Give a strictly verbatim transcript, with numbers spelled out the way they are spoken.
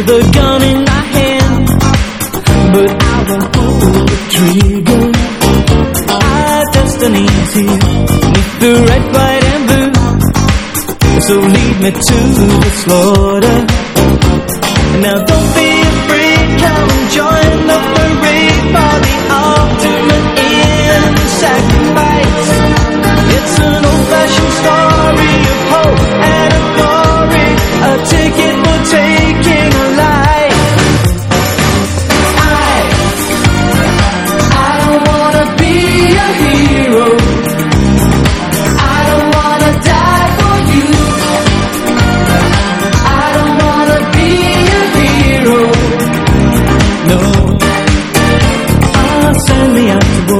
with a gun in my hand, but I won't pull the trigger. Our destiny's here, beneath the red, white and blue. So lead me to the slaughter. Now don't be afraid, come and join the parade for the ultimate in sacrifice.